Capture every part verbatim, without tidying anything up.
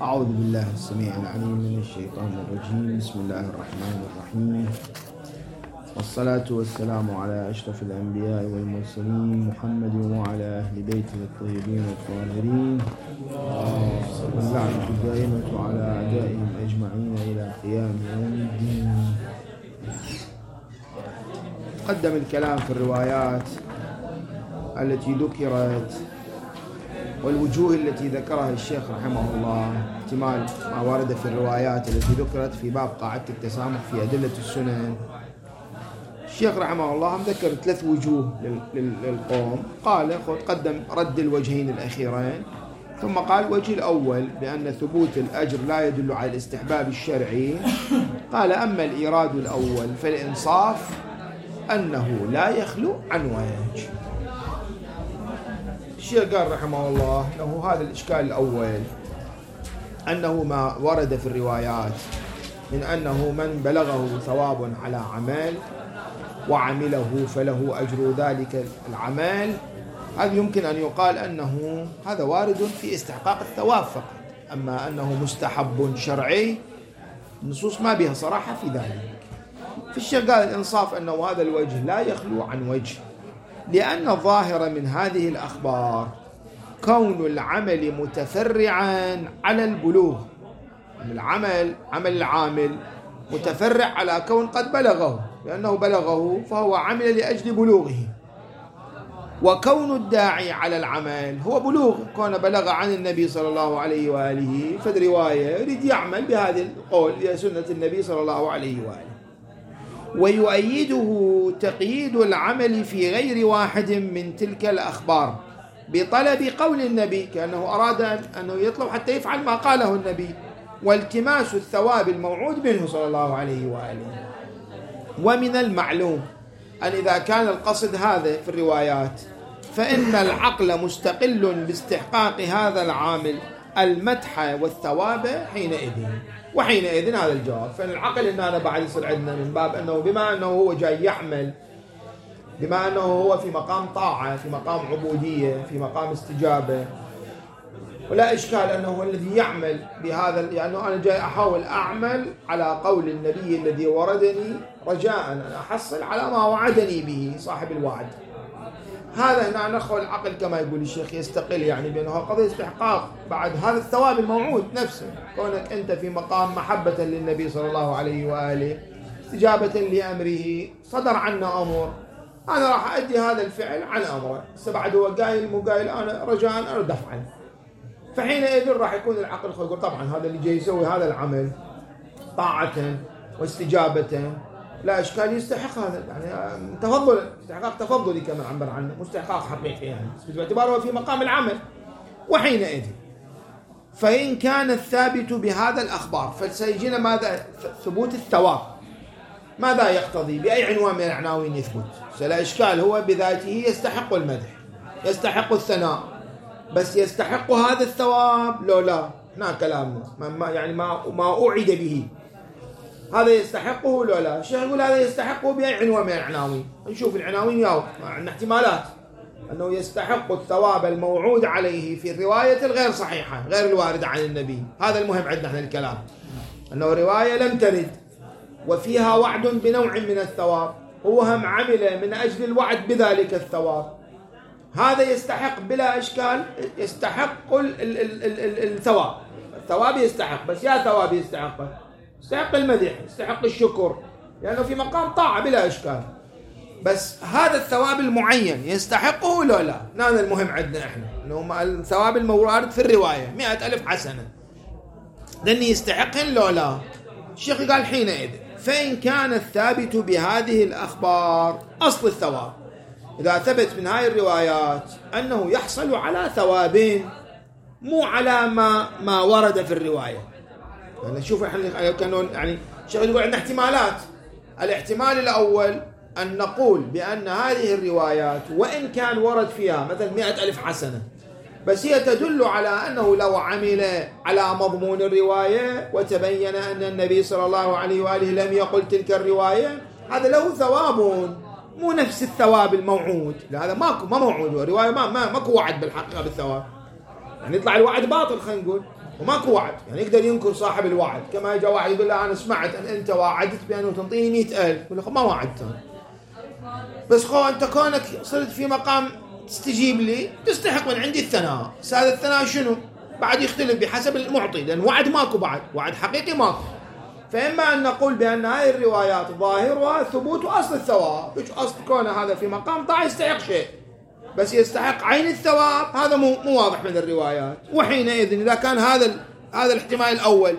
أعوذ بالله السميع العليم من الشيطان الرجيم. بسم الله الرحمن الرحيم، والصلاة والسلام على أشرف الأنبياء والمرسلين محمد وعلى أهل بيته الطيبين الطاهرين، واللعنة الدائمة على أعدائهم أجمعين إلى قيام يوم الدين. قدم الكلام في الروايات التي ذكرت والوجوه التي ذكرها الشيخ رحمه الله، احتمال ما ورد في الروايات التي ذكرت في باب قاعدة التسامح في أدلة السنن. الشيخ رحمه الله ذكر ثلاث وجوه للقوم. قال قدم رد الوجهين الأخيرين، ثم قال الوجه الأول بأن ثبوت الأجر لا يدل على الاستحباب الشرعي. قال أما الإيراد الأول فالإنصاف أنه لا يخلو عن وجه. الشيخ قال رحمه الله أنه هذا الإشكال الأول، أنه ما ورد في الروايات من أنه من بلغه ثواب على عمل وعمله فله أجر ذلك العمل، هذا يمكن أن يقال أنه هذا وارد في استحقاق الثواب فقط. أما أنه مستحب شرعي النصوص ما بها صراحة في ذلك. في الشيخ قال الإنصاف أنه هذا الوجه لا يخلو عن وجه، لأن الظاهر من هذه الأخبار كون العمل متفرعا على البلوغ. العمل عمل العامل متفرع على كون قد بلغه، لأنه بلغه فهو عمل لأجل بلوغه. وكون الداعي على العمل هو بلوغ، كون بلغ عن النبي صلى الله عليه وآله، ففي رواية يريد يعمل بهذه القول هي سنة النبي صلى الله عليه وآله. ويؤيده تقييد العمل في غير واحد من تلك الأخبار بطلب قول النبي، كأنه أراد أنه يطلب حتى يفعل ما قاله النبي، والتماس الثواب الموعود منه صلى الله عليه وآله. ومن المعلوم أن إذا كان القصد هذا في الروايات فإن العقل مستقل باستحقاق هذا العامل المدح والثواب حينئذ. وحينئذ هذا الجواب، فإن العقل إن هذا بعد يصير عندنا من باب أنه بما أنه هو جاي يعمل، بما أنه هو في مقام طاعة، في مقام عبودية، في مقام استجابة، ولا إشكال أنه هو الذي يعمل بهذا، لأنه يعني أنا جاي أحاول أعمل على قول النبي الذي وردني رجاء أن أحصل على ما وعدني به صاحب الوعد. هذا هنا نخو العقل كما يقول الشيخ يستقل، يعني بأنه قضية استحقاق بعد هذا الثواب الموعود نفسه، كونك أنت في مقام محبة للنبي صلى الله عليه وآله، استجابة لأمره، صدر عنا أمر، أنا راح أدي هذا الفعل عن أمره، بعد هو قايل مو قايل أنا رجاء أرد أفعل. فحينئذ راح يكون العقل يقول طبعا هذا اللي جاي يسوي هذا العمل طاعة واستجابة لا إشكال يستحق هذا، يعني تفضل، استحقاق تفضلي كما عبر عنه، مستحقاق حقيقي يعني باعتباره في مقام العمل. وحينئذ فإن كان الثابت بهذا الأخبار فسيجينا ماذا؟ ثبوت الثواب ماذا يقتضي؟ بأي عنوان من العناوين يثبت؟ فلا إشكال، هو بذاته يستحق المدح، يستحق الثناء، بس يستحق هذا الثواب لو لا؟ هنا كلامنا ما يعني ما ما أوعد به، هذا يستحقه لو لا؟ الشيخ يقول هذا يستحقه بأي عنوان من العناوين. نشوف العناوين ياو عندنا احتمالات أنه يستحق الثواب الموعود عليه في الرواية الغير صحيحة غير الواردة عن النبي. هذا المهم عندنا احنا الكلام، أنه رواية لم ترد وفيها وعد بنوع من الثواب، هو هم عمل من أجل الوعد بذلك الثواب، هذا يستحق بلا إشكال، يستحق ال ال ال ال ال الثواب، الثواب يستحق، بس يا ثواب يستحقه، يستحق المدح، يستحق الشكر، لأنه يعني في مقام طاعة بلا إشكال، بس هذا الثواب المعين يستحقه لو لا؟ هذا المهم عندنا إحنا، إنه الثواب المورد في الرواية مئة ألف حسنة، لأنه يستحقهن لو لا؟ الشيخ قال حينئذ فإن كان الثابت بهذه الأخبار أصل الثواب، إذا ثبت من هاي الروايات أنه يحصل على ثوابين مو على ما ما ورد في الرواية. يعني نشوف احنا كانوا يعني الشيخ يقول عندنا احتمالات. الاحتمال الأول أن نقول بأن هذه الروايات وإن كان ورد فيها مثلا مئة ألف حسنة، بس هي تدل على أنه لو عمل على مضمون الرواية وتبين أن النبي صلى الله عليه وآله لم يقل تلك الرواية، هذا له ثواب مو نفس الثواب الموعود. لا هذا ماكو ما موعود، الرواية ما ما ماكو وعد بالحقيقة بالثواب، يعني يطلع الوعد باطل. خلينا نقول وماكو وعد، يعني يقدر ينكر صاحب الوعد. كما جاء واحد يقول له أنا سمعت أن أنت وعدت بأنه تنطيني مئة ألف، يقول له ما وعدت، بس خو أنت كونك صرت في مقام تستجيب لي تستحق من عندي الثناء. هذا الثناء شنو؟ بعد يختلف بحسب المعطي، لأن وعد ماكو، بعد وعد حقيقي ماكو. فإما أن نقول بأن هذه الروايات ظاهرها ثبوت أصل الثواب، مش أصل كونه هذا في مقام طاعة يستحق شيء، بس يستحق عين الثواب، هذا مو مو واضح من الروايات. وحينئذ إذا كان هذا هذا الاحتمال الأول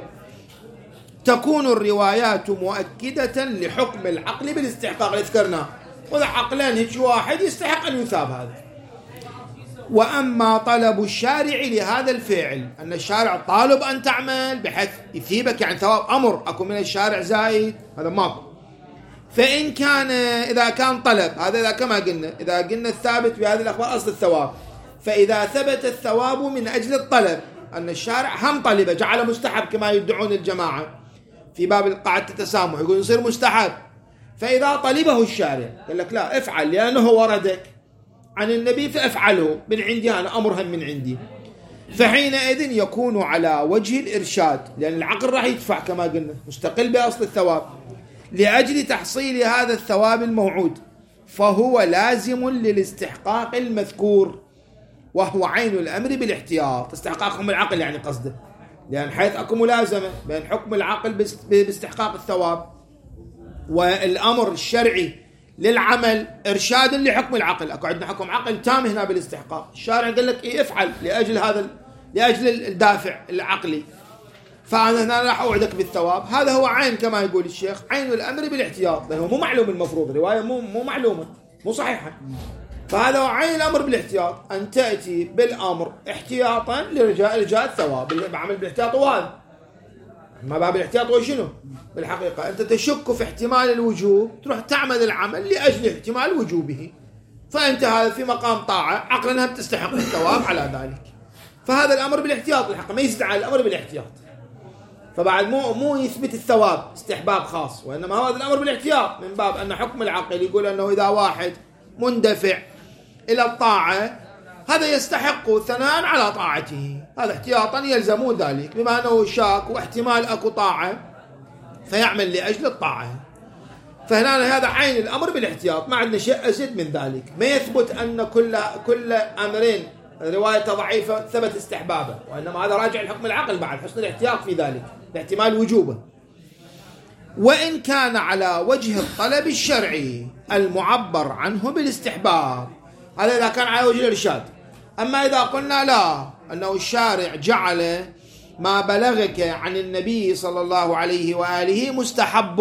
تكون الروايات مؤكدة لحكم العقل بالاستحقاق اللي ذكرناه، وإذا عقلان هيك واحد يستحق أن يثاب هذا. وأما طلب الشارع لهذا الفعل، أن الشارع طالب أن تعمل بحيث يثيبك، يعني ثواب أمر أكو من الشارع زايد، هذا ماكو. فإن كان إذا كان طلب، هذا إذا كما قلنا إذا قلنا الثابت بهذه الأخبار أصل الثواب، فإذا ثبت الثواب من أجل الطلب، أن الشارع هم طلبه جعل مستحب كما يدعون الجماعة في باب قاعدة التسامح، يقول يصير مستحب. فإذا طلبه الشارع قال لك لا افعل لأنه وردك عن النبي فافعله من عندي أنا، أمرهم من عندي، فحينئذ يكون على وجه الإرشاد، لأن العقل راح يدفع كما قلنا مستقل بأصل الثواب لأجل تحصيل هذا الثواب الموعود، فهو لازم للاستحقاق المذكور، وهو عين الأمر بالاحتياط. استحقاقهم العقل يعني قصده، لأن حيث أكو ملازمة بين حكم العقل باستحقاق الثواب والأمر الشرعي للعمل إرشاد لحكم العقل. أكو عندنا حكم عقل تام هنا بالاستحقاق، الشارع قال لك إيه افعل لأجل هذا، لأجل الدافع العقلي، فأنا هنا راح أوعدك بالثواب. هذا هو عين كما يقول الشيخ عين الأمر بالاحتياط، لأنه مو معلوم المفروض، رواية مو مو معلومة مو صحيحة، فهذا هو عين الأمر بالاحتياط، أن تأتي بالأمر احتياطا لرجاء رجاء الثواب. بعمل بالاحتياط وهذا ما باب الاحتياط هو شنو بالحقيقة؟ أنت تشك في احتمال الوجوب تروح تعمل العمل لأجل احتمال وجوبه، فأنت هذا في مقام طاعة عقلا هم تستحق الثواب على ذلك. فهذا الأمر بالاحتياط الحق ما يستدعى الأمر بالاحتياط، فبعد مو مو يثبت الثواب استحباب خاص، وإنما هذا الأمر بالاحتياط من باب أن حكم العقل يقول أنه إذا واحد مندفع إلى الطاعة هذا يستحق ثناء على طاعته، هذا احتياطا يلزمون ذلك، بما أنه شاك واحتمال أكو طاعة فيعمل لأجل الطاعة. فهنا هذا عين الأمر بالاحتياط، ما عندنا شيء أزيد من ذلك. ما يثبت أن كل كل أمرين رواية ضعيفة ثبت استحبابه، وإنما هذا راجع لحكم العقل بعد حسن الاحتياط في ذلك باحتمال وجوبه. وإن كان على وجه الطلب الشرعي المعبر عنه بالاستحباب، هذا إذا كان على وجه الإرشاد. أما إذا قلنا لا، أنه الشارع جعل ما بلغك عن النبي صلى الله عليه وآله مستحب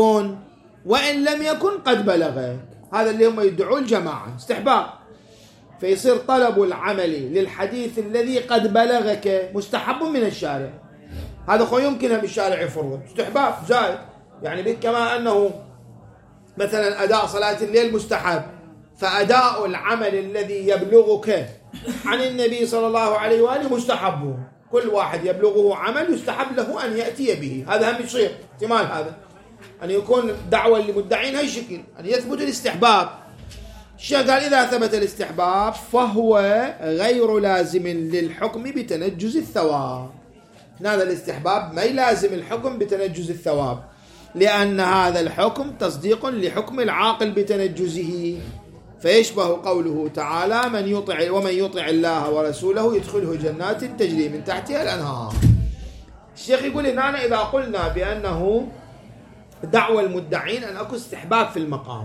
وإن لم يكن قد بلغك، هذا اللي هم يدعون الجماعة استحباب، فيصير طلب العمل للحديث الذي قد بلغك مستحب من الشارع. هذا خو يمكن هم الشارع يفرض استحباب زائد، يعني كما أنه مثلا أداء صلاة الليل مستحب، فأداء العمل الذي يبلغك عن النبي صلى الله عليه وآله مستحب. كل واحد يبلغه عمل يستحب له أن يأتي به، هذا هم يصير احتمال هذا أن يكون دعوة لمدعين هاي الشكل أن يثبت الاستحباب. الشيخ قال إذا ثبت الاستحباب فهو غير لازم للحكم بتنجز الثواب. هذا الاستحباب ما يلازم الحكم بتنجز الثواب، لأن هذا الحكم تصديق لحكم العاقل بتنجزه، فيشبه قوله تعالى من يطع ومن يطع الله ورسوله يدخله جنات تجري من تحتها الأنهار. الشيخ يقول هنا إذا قلنا بأنه دعوة المدعين أن أكو استحباب في المقام،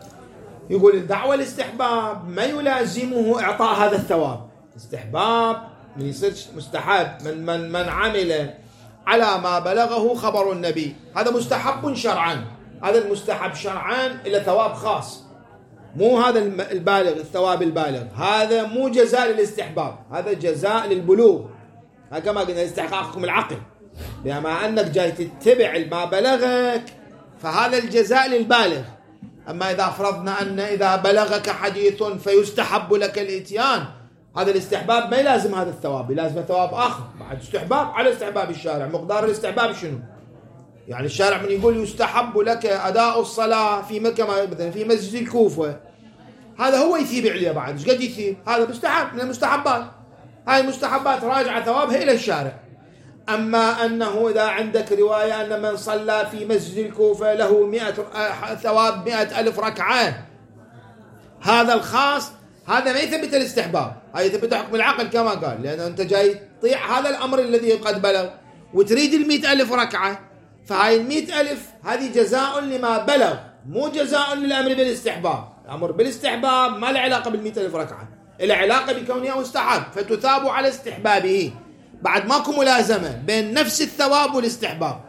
يقول الدعوة الاستحباب ما يلازمه إعطاء هذا الثواب. استحباب من يصير مستحب من من من عمل على ما بلغه خبر النبي، هذا مستحب شرعا، هذا المستحب شرعا إلى ثواب خاص، مو هذا البالغ الثواب البالغ، هذا مو جزاء للاستحباب، هذا جزاء للبلوغ. كما قلنا استحقاقكم العقل، بما أنك جاي تتبع ما بلغك فهذا الجزاء للبالغ. أما إذا فرضنا أن إذا بلغك حديث فيستحب لك الإتيان، هذا الاستحباب ما يلازم هذا الثواب، يلازم ثواب آخر بعد استحباب على استحباب الشارع. مقدار الاستحباب شنو؟ يعني الشارع من يقول يستحب لك أداء الصلاة في مكة مثلا في مسجد الكوفة، هذا هو يثيب عليه بعد، ايش قد يثيب؟ هذا مستحب من المستحبات، هاي المستحبات راجعة ثوابها إلى الشارع. أما أنه إذا عندك رواية أن من صلى في مسجد الكوفة له مئة ثواب مئة ألف ركعة، هذا الخاص هذا ما يثبت الاستحباب، هذا يثبت حكم العقل كما قال، لأن أنت جاي تطيع هذا الأمر الذي قد بلغ وتريد المئة ألف ركعة، فهاي المئة ألف هذه جزاء لما بلغ، مو جزاء للأمر بالاستحباب. الأمر بالاستحباب ما له علاقة بالمئة ألف ركعة، له علاقة بكونها مستحب، فتثاب على استحبابه، بعد ماكو ملازمة بين نفس الثواب والاستحباب.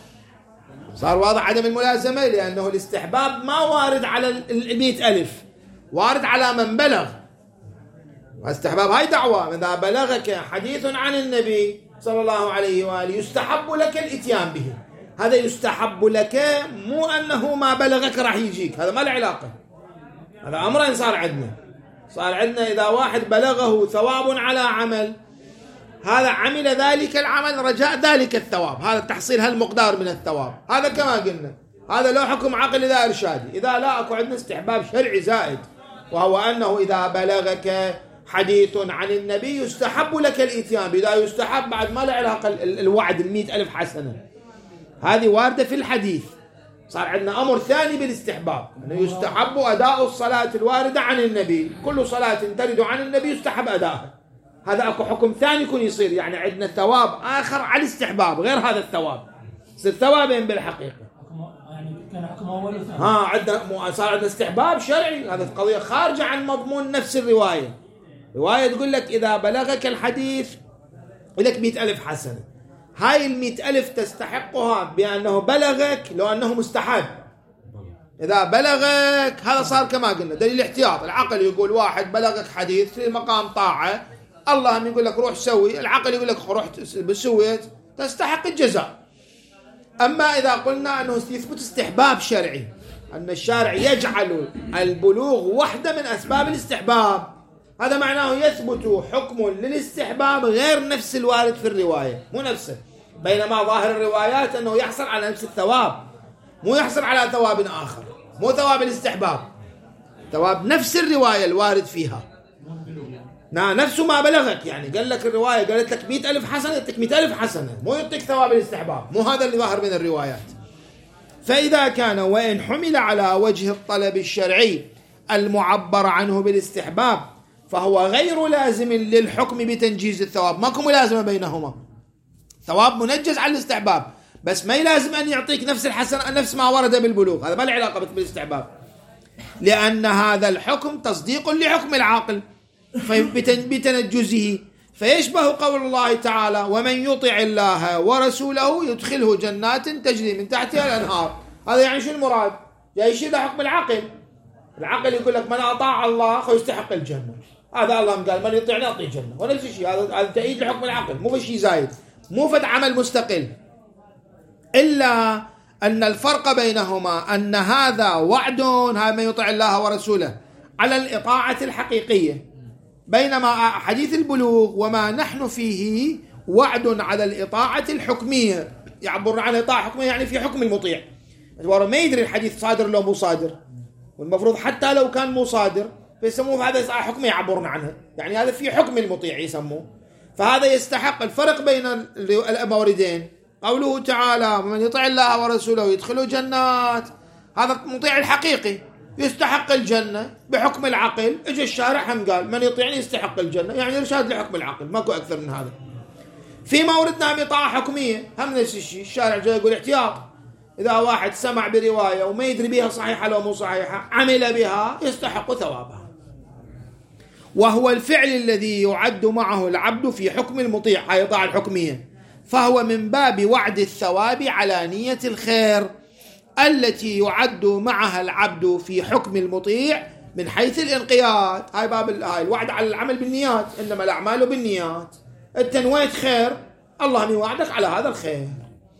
صار واضح عدم الملازمة، لأنه الاستحباب ما وارد على المئة ألف، وارد على من بلغ. واستحباب هاي دعوة، إذا بلغك حديث عن النبي صلى الله عليه وآله يستحب لك الاتيان به، هذا يستحب لك، مو أنه ما بلغك راح يجيك، هذا ما له علاقة. هذا أمرين صار عندنا، صار عندنا إذا واحد بلغه ثواب على عمل، هذا عمل ذلك العمل رجاء ذلك الثواب، هذا تحصيل هالمقدار من الثواب، هذا كما قلنا هذا لو حكم عقل إذا إرشادي. إذا لا أكو عندنا استحباب شرعي زائد، وهو أنه إذا بلغك حديث عن النبي يستحب لك الاتيان، إذا يستحب بعد ما له علاقة الوعد المئة ألف حسنة، هذه واردة في الحديث. صار عندنا أمر ثاني بالاستحباب، أنه يستحب أداء الصلاة الواردة عن النبي، كل صلاة ترد عن النبي يستحب أداءها، هذا أكو حكم ثاني يكون يصير، يعني عندنا ثواب آخر على الاستحباب غير هذا الثواب، يصير ثوابين بالحقيقة. يعني كان حكم أول وثاني. ها عندنا صار عندنا استحباب شرعي، هذا القضية خارجة عن مضمون نفس الرواية. رواية تقول لك إذا بلغك الحديث لك مئة ألف حسنة، هاي المئة ألف تستحقها بأنه بلغك لو أنه مستحب. إذا بلغك هذا صار كما قلنا دليل احتياط، العقل يقول واحد بلغك حديث في مقام طاعة، الله يقول لك روح سوي، العقل يقول لك روح بسويت تستحق الجزاء. أما إذا قلنا أنه يثبت استحباب شرعي، أن الشارع يجعل البلوغ واحدة من أسباب الاستحباب، هذا معناه يثبت حكم للاستحباب غير نفس الوارد في الرواية، مو نفسه، بينما ظاهر الروايات أنه يحصل على نفس الثواب، مو يحصل على ثواب آخر، مو ثواب الاستحباب، ثواب نفس الرواية الوارد فيها، نعم نفس ما بلغك. يعني قال لك الرواية قالت لك مئة ألف حسنة، يعطيك مئة ألف حسنة، مو يعطيك ثواب الاستحباب، مو هذا اللي ظاهر من الروايات. فإذا كان وإن حمل على وجه الطلب الشرعي المعبر عنه بالاستحباب فهو غير لازم للحكم بتنجيز الثواب، ماكو ملازمة بينهما، ثواب منجز على الاستحباب، بس ما يلازم أن يعطيك نفس الحسنة نفس ما ورد بالبلوغ، هذا ما له علاقة بالاستحباب، لأن هذا الحكم تصديق لحكم العاقل بتنجزه، فيشبه قول الله تعالى ومن يطع الله ورسوله يدخله جنات تجري من تحتها الأنهار. هذا يعني شو المراد؟ جاي يشير لحكم العقل، العقل يقول لك من أطاع الله فيستحق الجنة، هذا الله قال من يطيعني أعطيه الجنة، ونفس الشيء هذا هذا تأييد لحكم العقل، مو بشيء زايد، مو فد عمل مستقل، إلا أن الفرق بينهما أن هذا وعد، هذا من يطع الله ورسوله على الإطاعة الحقيقية، بينما حديث البلوغ وما نحن فيه وعد على الإطاعة الحكمية، يعبر عن الإطاعة الحكمية يعني في حكم المطيع، ما يدري الحديث صادر لو مو صادر، والمفروض حتى لو كان مو صادر فيسموه هذا حكم يعبرون عنه، يعني هذا في حكم المطيع يسموه. فهذا يستحق الفرق بين الموردين، قوله تعالى من يطع الله ورسوله يدخله جنات، هذا المطيع الحقيقي يستحق الجنة بحكم العقل، اجى الشارع هم قال من يطيعني يستحق الجنة، يعني إرشاد لحكم العقل، ماكو أكثر من هذا. في موردنا بطاعة حكمية هم نفس الشيء، الشارع جاي يقول احتياط، إذا واحد سمع برواية وما يدري بها صحيحة لو مو صحيحة عمل بها يستحق ثوابها، وهو الفعل الذي يعد معه العبد في حكم المطيع، هاي الطاعة الحكمية، فهو من باب وعد الثواب على نية الخير التي يعد معها العبد في حكم المطيع من حيث الانقياد، هاي باب هاي الوعد على العمل بالنيات، إنما الأعمال بالنيات، التنويت خير الله يوعدك على هذا الخير.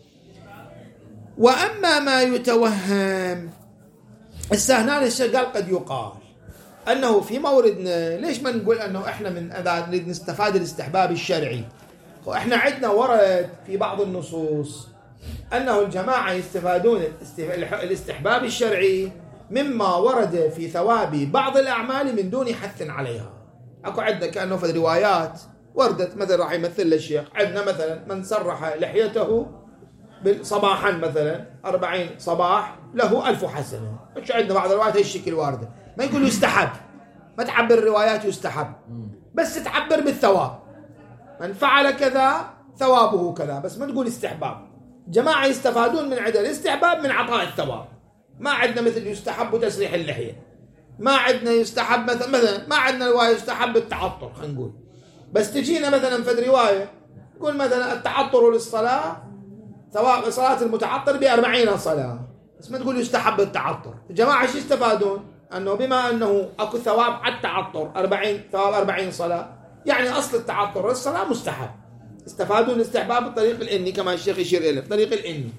وأما ما يتوهم السهنان الشيء قال قد يقال أنه في موردنا ليش ما نقول أنه إحنا من أذا نريد نستفاد الاستحباب الشرعي، وإحنا عندنا ورد في بعض النصوص أنه الجماعة يستفادون الاستحباب الشرعي مما ورد في ثواب بعض الأعمال من دون حث عليها. أكو عندنا كأنه في الروايات وردت مثلا راح يمثل الشيخ، عندنا مثلا من سرح لحيته صباحا مثلا أربعين صباح له ألف حسنة. ايش عندنا بعض الروايات هالشكل واردة، ما يقول يستحب، ما تعبر الروايات يستحب، بس تعبر بالثواب، من فعل كذا ثوابه كذا، بس ما تقول استحباب. جماعة يستفادون من عدم الاستحباب من عطاء الثواب. ما عندنا مثل يستحب تسريح اللحية، ما عندنا يستحب مثلا مثلا ما عندنا رواية يستحب التعطر، خلينا نقول، بس تجينا مثلا في رواية يقول مثلا التعطر للصلاة ثواب صلاة المتعطر بأربعين صلاة، بس ما تقول يستحب التعطر. الجماعة شو يستفادون؟ أنه بما أنه أكو ثواب على التعطر أربعين ثواب أربعين صلاة، يعني أصل التعطر للصلاة مستحب، استفادوا الاستحباب بالطريق الإني كما الشيخ يشير إليه بطريق الإني.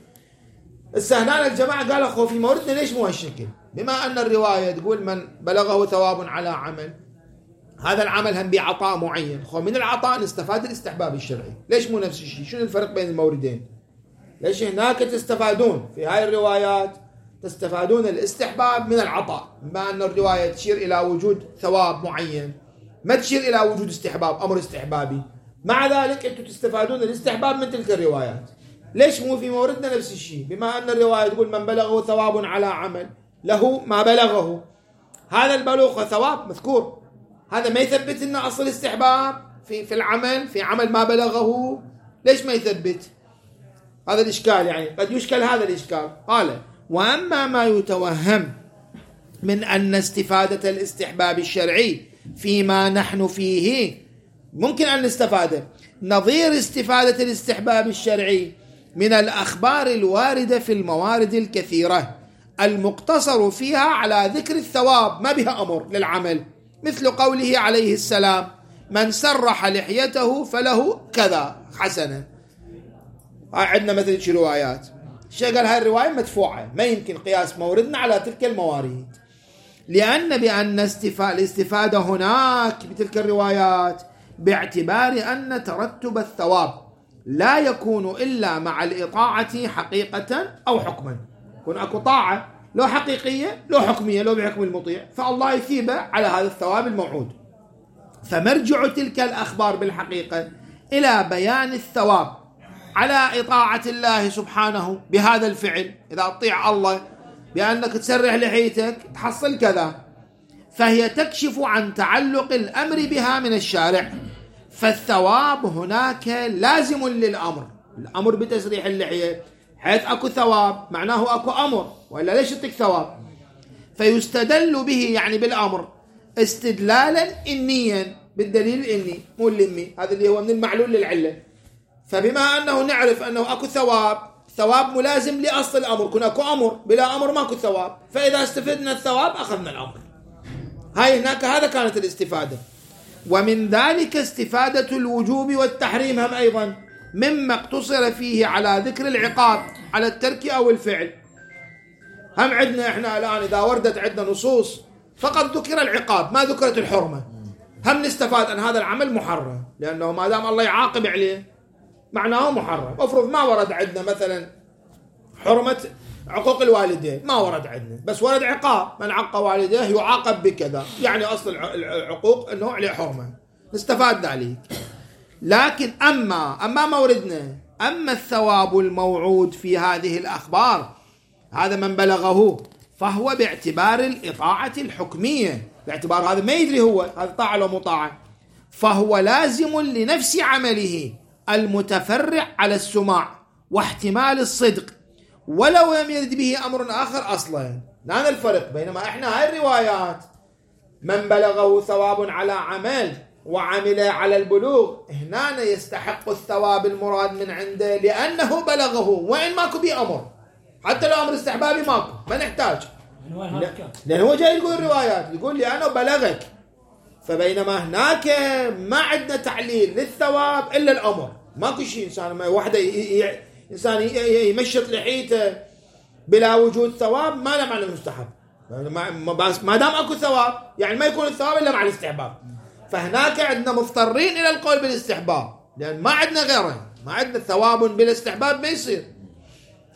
السهنان الجماعة قال أخو في موردنا ليش مو هالشكل؟ بما أن الرواية تقول من بلغه ثواب على عمل، هذا العمل هم بعطاء معين، خو من العطاء نستفاد الاستحباب الشرعي. ليش مو نفس الشيء؟ شنو الفرق بين الموردين؟ ليش هناك تستفادون في هاي الروايات تستفادون الاستحباب من العطاء، بما أن الرواية تشير إلى وجود ثواب معين، ما تشير إلى وجود استحباب أمر استحبابي، مع ذلك أنتم تستفادون الاستحباب من تلك الروايات. ليش مو في موردنا نفس الشيء؟ بما أن الرواية تقول من بلغه ثواب على عمل له ما بلغه، هذا البلوغ ثواب مذكور، هذا ما يثبت لنا أصل استحباب في في العمل في عمل ما بلغه. ليش ما يثبت؟ هذا الإشكال، يعني قد يشكل هذا الإشكال. قال وأما ما يتوهم من أن استفادة الاستحباب الشرعي فيما نحن فيه ممكن أن نستفاده نظير استفادة الاستحباب الشرعي من الأخبار الواردة في الموارد الكثيرة المقتصر فيها على ذكر الثواب ما بها أمر للعمل، مثل قوله عليه السلام من سرح لحيته فله كذا حسنة. عندنا مثل شي روايات الشيخ قال هاي الرواية مدفوعة، ما يمكن قياس موردنا على تلك الموارد، لأن بأن الاستفادة هناك بتلك الروايات باعتبار أن ترتب الثواب لا يكون إلا مع الإطاعة حقيقة أو حكما. يكون أكو طاعة لو حقيقية لو حكمية، لو بحكم المطيع فالله يثيبه على هذا الثواب الموعود. فمرجع تلك الأخبار بالحقيقة إلى بيان الثواب على إطاعة الله سبحانه بهذا الفعل. إذا أطيع الله بأنك تسرح لحيتك تحصل كذا، فهي تكشف عن تعلق الأمر بها من الشارع، فالثواب هناك لازم للأمر. الأمر بتسريح اللحية حيث أكو ثواب معناه أكو أمر، وإلا ليش يعطيك ثواب؟ فيستدل به يعني بالأمر استدلالا إنيا بالدليل الإني مو الإمي، هذا اللي هو من المعلول للعلة. فبما أنه نعرف أنه أكو ثواب، ثواب ملازم لأصل الأمر، كنا أكو أمر، بلا أمر ماكو ثواب، فإذا استفدنا الثواب أخذنا الأمر. هاي هناك هذا كانت الاستفادة. ومن ذلك استفادة الوجوب والتحريم هم أيضا مما اقتصر فيه على ذكر العقاب على الترك أو الفعل. هم عندنا إحنا الآن إذا وردت عندنا نصوص فقط ذكر العقاب ما ذكرت الحرمة، هم نستفاد أن هذا العمل محرم، لأنه ما دام الله يعاقب عليه معناه محرم. أفرض ما ورد عندنا مثلا حرمة عقوق الوالدين، ما ورد عندنا، بس ورد عقاب من عق والديه يعاقب بكذا، يعني أصل العقوق أنه عليه حرمة، نستفاد ذلك. لكن أما أما ما وردنا أما الثواب الموعود في هذه الأخبار هذا من بلغه فهو باعتبار الإطاعة الحكمية، باعتبار هذا ما يدري هو هذا طاعة أو مطاعة، فهو لازم لنفس عمله المتفرع على السماع واحتمال الصدق ولو لم يرد به أمر آخر أصلا. هذا الفرق بينما إحنا هاي الروايات من بلغه ثواب على عمل وعمل على البلوغ هنا يستحق الثواب المراد من عنده لأنه بلغه، وإن ماكو بيه أمر، حتى لو أمر استحبابي ماكو ما نحتاج، لأنه هو جاي يقول الروايات يقول لأنه بلغك. فبينما هناك ما عندنا تعليل للثواب إلا الأمر، ماكو شيء إنسان ما واحدة إنسان يمشط لحيته بلا وجود ثواب ما له معنى مستحب، ما دام أكو ثواب يعني ما يكون الثواب إلا مع الاستحباب. فهناك عندنا مضطرين إلى القول بالاستحباب لأن ما عندنا غيره، ما عندنا ثواب بالاستحباب ما يصير.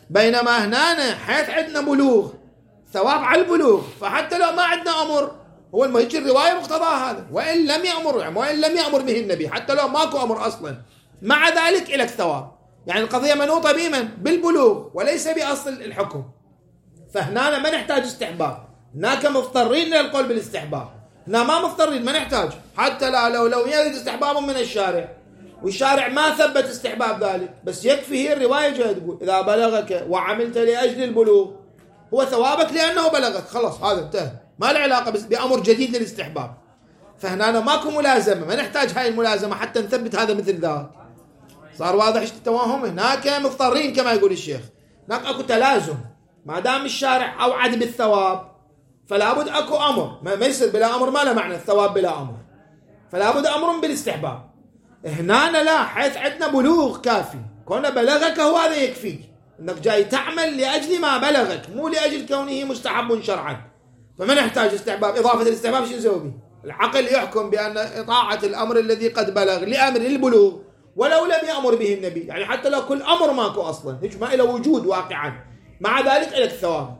بينما هنا حيث عندنا بلوغ ثواب على البلوغ، فحتى لو ما عندنا أمر هو المهج الرواية مقتضاها هذا، وإن لم يأمر يعني وإن لم يأمر به النبي حتى لو ماكو أمر أصلا، مع ذلك إلك ثواب. يعني القضية منوطة بمن؟ بالبلوغ وليس بأصل الحكم. فهنا ما نحتاج استحباب، هناك مضطرين للقول بالاستحباب، هنا ما مضطرين ما نحتاج، حتى لا لو لو يريد استحباب من الشارع والشارع ما ثبت استحباب ذلك، بس يكفي هي الرواية جاية تقول إذا بلغك وعملت لأجل البلوغ هو ثوابك لأنه بلغك، خلاص هذا انتهى، ما له علاقة بس بأمر جديد للاستحباب. فهنا أنا ماكو ملازمة، ما نحتاج هاي الملازمة حتى نثبت هذا مثل ذاك. صار واضح التوهم؟ هناك مضطرين كما يقول الشيخ، هناك أكو تلازم، ما دام الشارع أوعد بالثواب فلا بد أكو أمر، ما يصير بلا أمر، ما له معنى الثواب بلا أمر، فلا بد أمر بالاستحباب. هنا لا، حيث عندنا بلوغ كافي، كون بلغك هو هذا يكفيك، انك جاي تعمل لاجل ما بلغك مو لاجل كونه مستحب شرعا، فما نحتاج استحباب. اضافه الاستحباب شو نسوي به؟ العقل يحكم بان اطاعه الامر الذي قد بلغ لامر البلوغ ولو لم يامر به النبي، يعني حتى لو كل امر ماكو اصلا هيك ما له وجود واقعا، مع ذلك لك الثواب.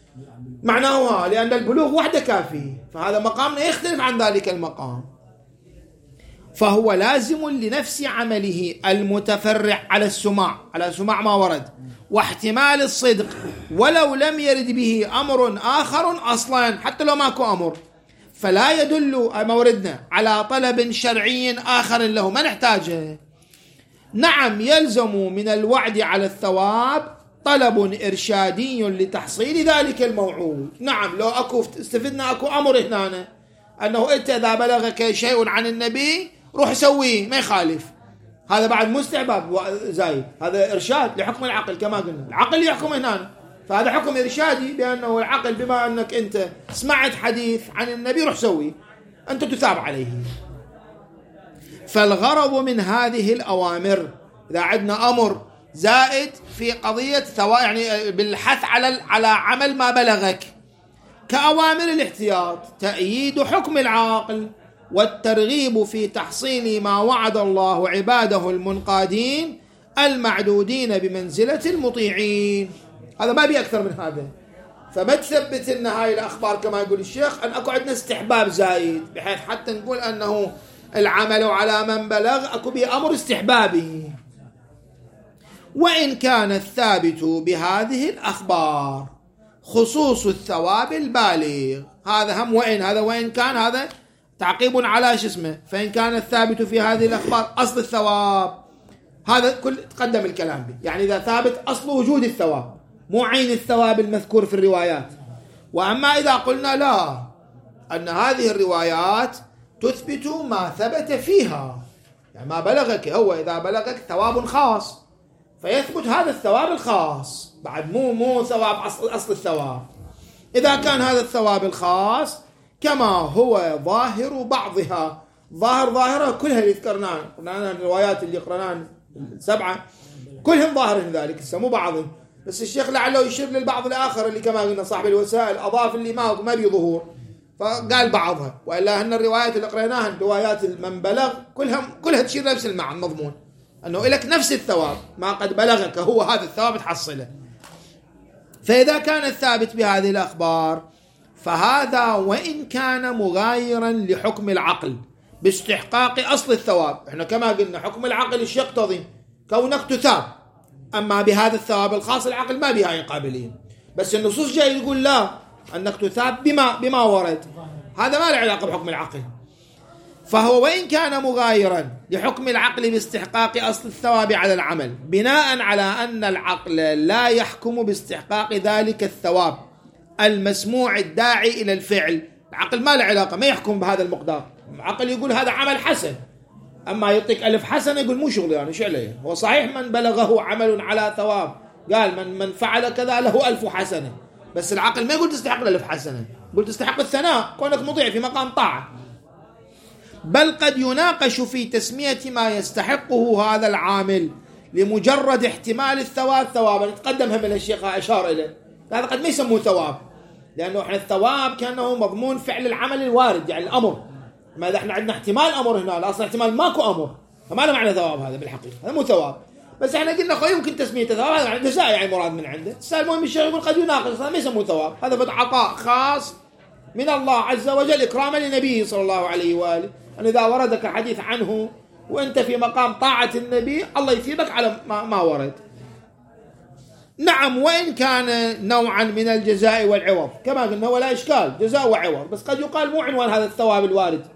معناه لان البلوغ وحده كافي، فهذا مقامنا يختلف عن ذلك المقام. فهو لازم لنفس عمله المتفرع على السماع، على سماع ما ورد واحتمال الصدق، ولو لم يرد به أمر آخر أصلا، حتى لو ماكو أمر، فلا يدل ما وردنا على طلب شرعي آخر له، ما نحتاجه. نعم يلزم من الوعد على الثواب طلب إرشادي لتحصيل ذلك الموعود. نعم لو أكو استفدنا أكو أمر هنا أنه أنت إذا بلغك شيء عن النبي روح سويه ما يخالف، هذا بعد مستحباب زايد، هذا إرشاد لحكم العقل كما قلنا، العقل يحكم هنا، فهذا حكم إرشادي بأنه العقل بما أنك أنت سمعت حديث عن النبي روح سويه، أنت تثاب عليه. فالغرض من هذه الأوامر إذا عندنا أمر زائد في قضية ثواب، يعني بالحث على على عمل ما بلغك، كأوامر الاحتياط تأييد حكم العاقل والترغيب في تحصيل ما وعد الله عباده المنقادين المعدودين بمنزلة المطيعين. هذا ما بي أكثر من هذا. فما تثبت أن هاي الأخبار كما يقول الشيخ أن أكو عندنا استحباب زايد بحيث حتى نقول أنه العمل على من بلغ أكو به أمر استحبابي، وإن كان الثابت بهذه الأخبار خصوص الثواب البالغ. هذا هم وإن، هذا وإن كان هذا تعقيب على شو اسمه، فإن كان الثابت في هذه الأخبار أصل الثواب، هذا كل تقدم الكلام به، يعني إذا ثابت أصل وجود الثواب مو عين الثواب المذكور في الروايات. وأما إذا قلنا لا، أن هذه الروايات تثبت ما ثبت فيها، يعني ما بلغك هو إذا بلغك ثواب خاص فيثبت هذا الثواب الخاص، بعد مو مو ثواب أصل, أصل الثواب. إذا كان هذا الثواب الخاص كما هو ظاهر بعضها، ظاهر ظاهرها كلها اللي ذكرناها، قلنا الروايات اللي قرناها السبعة كلهم ظاهر ذلك، مو بعضهم، بس الشيخ لعله يشير للبعض الآخر اللي كما قلنا صاحب الوسائل أضاف اللي ما ما بيظهور فقال بعضها، وإلا أن الروايات اللي قريناها روايات من بلغ كلهم كلها تشير نفس المعنى المضمون، أنه لك نفس الثواب ما قد بلغك هو هذا الثواب تحصله. فإذا كان الثابت بهذه الأخبار فهذا وإن كان مغايرا لحكم العقل باستحقاق أصل الثواب، احنا كما قلنا حكم العقل ايش يقتضي؟ كونك تثاب، أما بهذا الثواب الخاص العقل ما بها قابلين، بس النصوص جاي يقول لا، أنك تثاب بما بما ورد، هذا ما له علاقة بحكم العقل. فهو وإن كان مغايرا لحكم العقل باستحقاق أصل الثواب على العمل بناء على أن العقل لا يحكم باستحقاق ذلك الثواب المسموع الداعي إلى الفعل، العقل ما له علاقة، ما يحكم بهذا المقدار، العقل يقول هذا عمل حسن، أما يعطيك ألف حسنة يقول مو شغل يعني شو عليه، هو صحيح من بلغه عمل على ثواب، قال من من فعل كذا له ألف حسنة، بس العقل ما يقول تستحق الألف حسنة، يقول تستحق الثناء كونك مطيع في مقام طاعة. بل قد يناقش في تسمية ما يستحقه هذا العامل لمجرد احتمال الثواب ثوابا، تقدمها من الشيخ أشار إليه، هذا قد ما يسموه ثواب، لأنه احنا الثواب كأنه مضمون فعل العمل الوارد يعني الأمر، ما إذا احنا عندنا احتمال أمر هنا، أصلا احتمال ماكو أمر، فما له معنى ثواب هذا بالحقيقة، هذا مو ثواب، بس احنا قلنا خو يمكن تسميته ثواب، هذا جزاء يعني مراد من عنده، السؤال المهم الشيخ يقول قد يناقش، هذا ما يسموه ثواب، هذا بد عطاء خاص من الله عز وجل إكراما لنبيه صلى الله عليه وآله، أن إذا وردك حديث عنه وأنت في مقام طاعة النبي الله يثيبك على ما ورد. نعم، وإن كان نوعا من الجزاء والعوض كما قلنا ولا إشكال، جزاء وعوض، بس قد يقال مو عنوان هذا الثواب الوارد،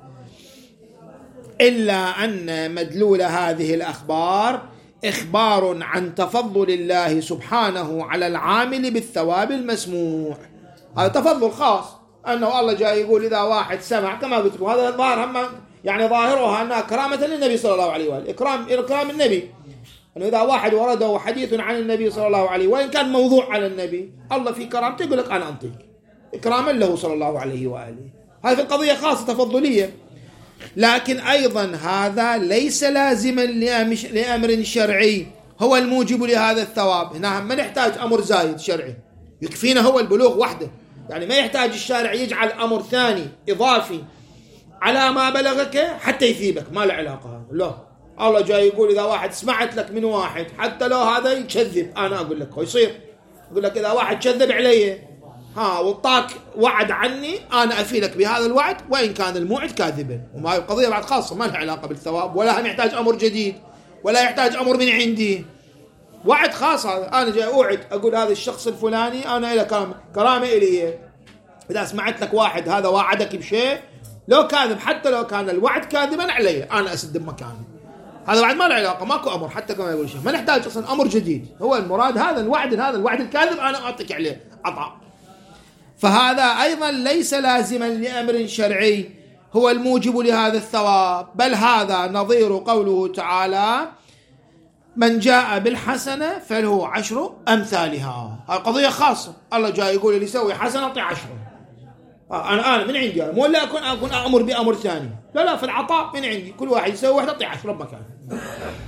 إلا أن مدلول هذه الأخبار إخبار عن تفضل الله سبحانه على العامل بالثواب المسموع. هذا تفضل خاص، أنه الله جاي يقول إذا واحد سمع كما قلت لكم، هذا ظاهر هم يعني ظاهرها أنها كرامة للنبي صلى الله عليه وآله، إكرام إكرام النبي، أنه إذا واحد ورده حديث عن النبي صلى الله عليه وإن كان موضوع على النبي، الله في كرامته يقول لك أنا أنطيك إكراما له صلى الله عليه وآله. هذه القضية خاصة تفضلية، لكن أيضا هذا ليس لازما لأمر شرعي هو الموجب لهذا الثواب. هنا ما نحتاج أمر زايد شرعي، يكفينا هو البلوغ وحده، يعني ما يحتاج الشارع يجعل أمر ثاني إضافي على ما بلغك حتى يثيبك، ما له علاقة. لا، الله جاي يقول إذا واحد سمعت لك من واحد حتى لو هذا يكذب، أنا أقول لك هو يصير، أقول لك إذا واحد كذب علي ها وطاك وعد عني أنا أفيلك بهذا الوعد وإن كان الموعد كاذبا. وما القضية بعد خاصة ما لها علاقة بالثواب، ولا هم يحتاج أمر جديد ولا يحتاج أمر من عندي، وعد خاص. أنا جاي أوعد أقول هذا الشخص الفلاني أنا إلى كرامة كرامة إلي، إذا سمعت لك واحد هذا وعدك بشيء لو كاذب حتى لو كان الوعد كاذبا علي أنا أسد بمكانه، هذا بعد ما له علاقة، ماكو أمر حتى كما يقول الشيخ، ما نحتاج أصلا أمر جديد، هو المراد هذا الوعد، هذا الوعد الكاذب أنا أعطيك عليه عطاء. فهذا أيضا ليس لازما لأمر شرعي هو الموجب لهذا الثواب، بل هذا نظير قوله تعالى من جاء بالحسنة فله عشر أمثالها. هذه قضية خاصة، الله جاء يقول اللي يسوي حسنة أعطي عشرة، أنا أنا من عندي، مو لا أكون أكون أمر بأمر ثاني، لا لا، في العطاء من عندي، كل واحد يسوي واحد أعطي عشرة بمكانه.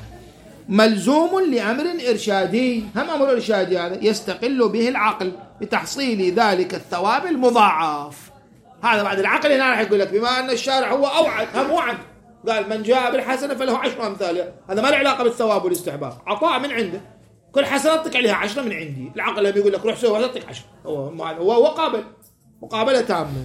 ملزوم لأمر إرشادي، هم أمر إرشادي هذا يستقل به العقل بتحصيل ذلك الثواب المضاعف. هذا بعد العقل هنا راح يقول لك بما أن الشارع هو أوعد، هم وعد، قال من جاء بالحسنة فله عشر أمثالها، هذا ما له علاقة بالثواب والاستحباب، عطاء من عنده، كل حسنة أعطيك عليها عشرة من عندي، العقل هم يقول لك روح سوي واحد أعطيك عشرة، هو هو هو قابل مقابلة تامة.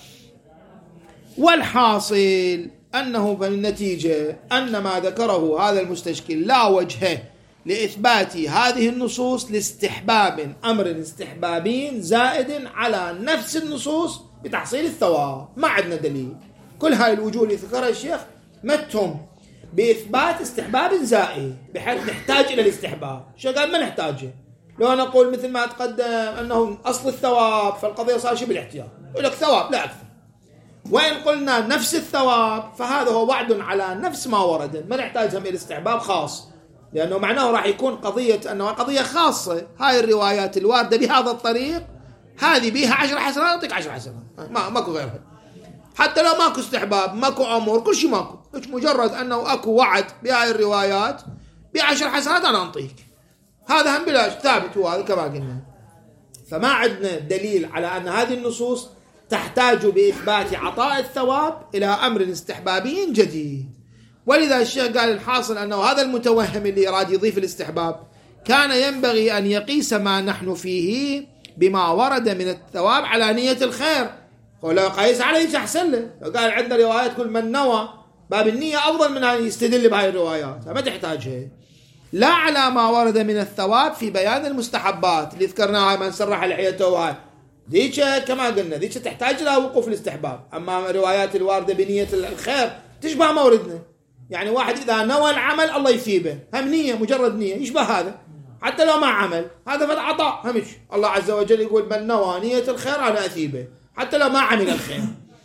والحاصل أنه بالنتيجة أن ما ذكره هذا المستشكل لا وجه لإثبات هذه النصوص لاستحباب أمر استحبابي زائد على نفس النصوص بتحصيل الثواب، ما عندنا دليل. كل هاي الوجوه اللي ذكرها الشيخ متهم بإثبات استحباب زائد بحيث نحتاج إلى الاستحباب. شو قال ما نحتاجه، لو نقول مثل ما تقدم أنه أصل الثواب فالقضية صار شيء بالاحتياط، يقول لك ثواب لا أكثر. وإن قلنا نفس الثواب فهذا هو وعد على نفس ما ورد، ما نحتاج هم إلى استحباب خاص، لأنه معناه راح يكون قضية أنه قضية خاصة. هاي الروايات الواردة بهذا الطريق هذه بيها عشر حسنات أعطيك عشر حسنات، ما ماكو غيرها، حتى لو ماكو استحباب ماكو أمور كل شيء ماكو، مجرد أنه أكو وعد بهاي الروايات بعشر حسنات أنا أعطيك، هذا هم بلاش ثابت، هو هذا كما قلنا. فما عندنا دليل على أن هذه النصوص تحتاج بإثبات عطاء الثواب إلى أمر استحبابي جديد. ولذا الشيخ قال الحاصل أنه هذا المتوهم اللي يراد يضيف الاستحباب كان ينبغي أن يقيس ما نحن فيه بما ورد من الثواب على نية الخير، ولو قيس عليه أحسن له. قال عندنا روايات كل من نوى باب النية أفضل من أن يستدل بهاي الروايات، ما تحتاجها، لا على ما ورد من الثواب في بيان المستحبات اللي ذكرناها، من سرح لحيته وهاي ذيك كما قلنا ذيك تحتاج لها وقوف الاستحباب. أما روايات الواردة بنية الخير تشبه ما وردنا، يعني واحد إذا نوى العمل الله يثيبه، هم نية مجرد نية يشبه هذا، حتى لو ما عمل هذا فد عطاء، همش الله عز وجل يقول من نوى نية الخير أنا أثيبه حتى لو ما عمل الخير.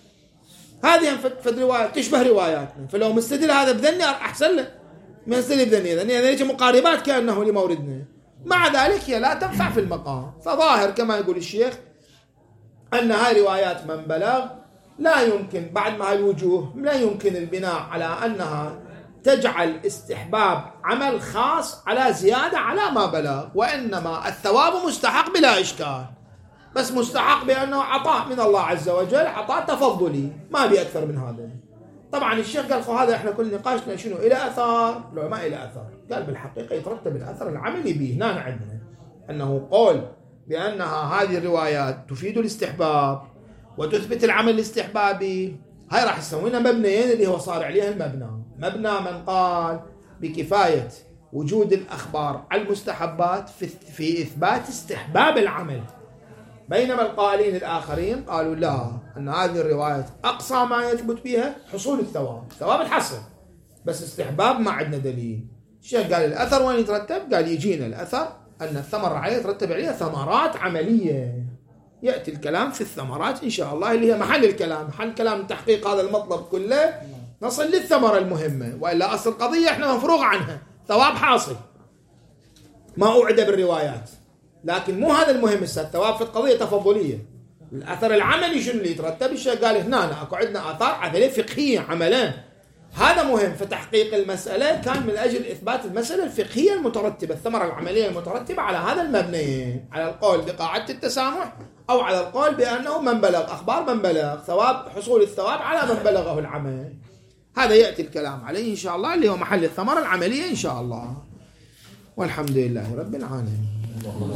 هذه فد روايات تشبه رواياتنا، فلو مستدل هذا بذني أحسن له ما يستدل بذني، لأن هذه مقاربات كأنه لما وردنا، مع ذلك هي لا تنفع في المقام. فظاهر كما يقول الشيخ أن هاي روايات من بلغ لا يمكن بعد ما الوجوه لا يمكن البناء على أنها تجعل استحباب عمل خاص على زيادة على ما بلغ، وإنما الثواب مستحق بلا إشكال، بس مستحق بأنه عطاء من الله عز وجل، عطاء تفضلي، ما بي أكثر من هذا. طبعا الشيخ قال خو هذا احنا كل نقاشنا شنو إلى أثار، لو ما إلى أثار، قال بالحقيقة يترتب الأثر العملي به. هنا عندنا أنه قول بأنها هذه الروايات تفيد الاستحباب وتثبت العمل الاستحبابي. هاي راح يسوينا مبنيين اللي هو صار عليها المبنى. مبنى من قال بكفاية وجود الأخبار على المستحبات في, في إثبات استحباب العمل، بينما القائلين الآخرين قالوا لا، أن هذه الروايات أقصى ما يثبت بها حصول الثواب، ثواب الحصر، بس استحباب ما عندنا دليل. الشيخ قال الأثر وين يترتب؟ قال يجينا الأثر أن الثمرة عليه يترتب عليها ثمرات عملية. يأتي الكلام في الثمرات إن شاء الله اللي هي محل الكلام، محل كلام تحقيق هذا المطلب كله، نصل للثمرة المهمة، وإلا أصل القضية إحنا مفروغ عنها، ثواب حاصل ما أوعد بالروايات، لكن مو هذا المهم. الثواب في القضية تفضلية. الأثر العملي شنو اللي يترتب؟ الشيخ قال هنا أكو عندنا آثار عملية فقهية عملان، هذا مهم في تحقيق المسألة، كان من أجل إثبات المسألة الفقهية المترتبة، الثمرة العملية المترتبة على هذا المبنيين، على القول بقاعدة التسامح أو على القول بأنه من بلغ أخبار من بلغ ثواب، حصول الثواب على من بلغه العمل. هذا يأتي الكلام عليه إن شاء الله اللي هو محل الثمرة العملية إن شاء الله. والحمد لله رب العالمين.